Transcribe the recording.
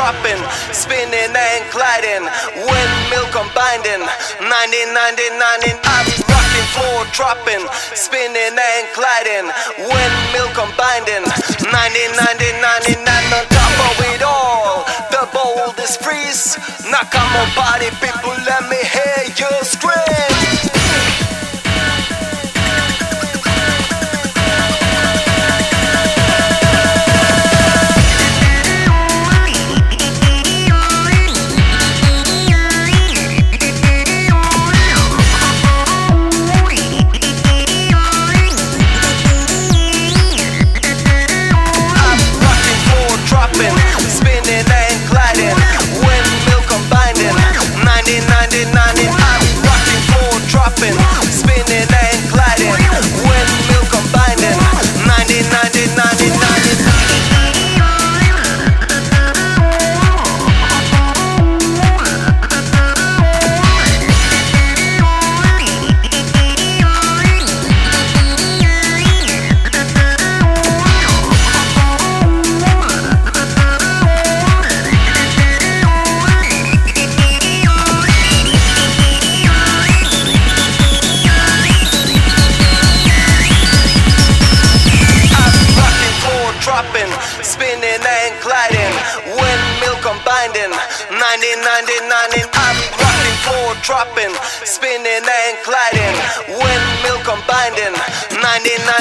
dropping, spinning and gliding, windmill combining, 90, I'm rocking, floor dropping, spinning and gliding, windmill combining, 90, on top of it all, the boldest freeze. Now come on party people, let me hear you scream. Spinning and gliding, windmill combining, 90, I'm rocking, floor dropping, spinning and gliding, windmill combining, 90. Dropping, spinning and gliding, windmill combining, 90, I'm rocking, floor dropping, spinning and gliding, windmill combining, 90.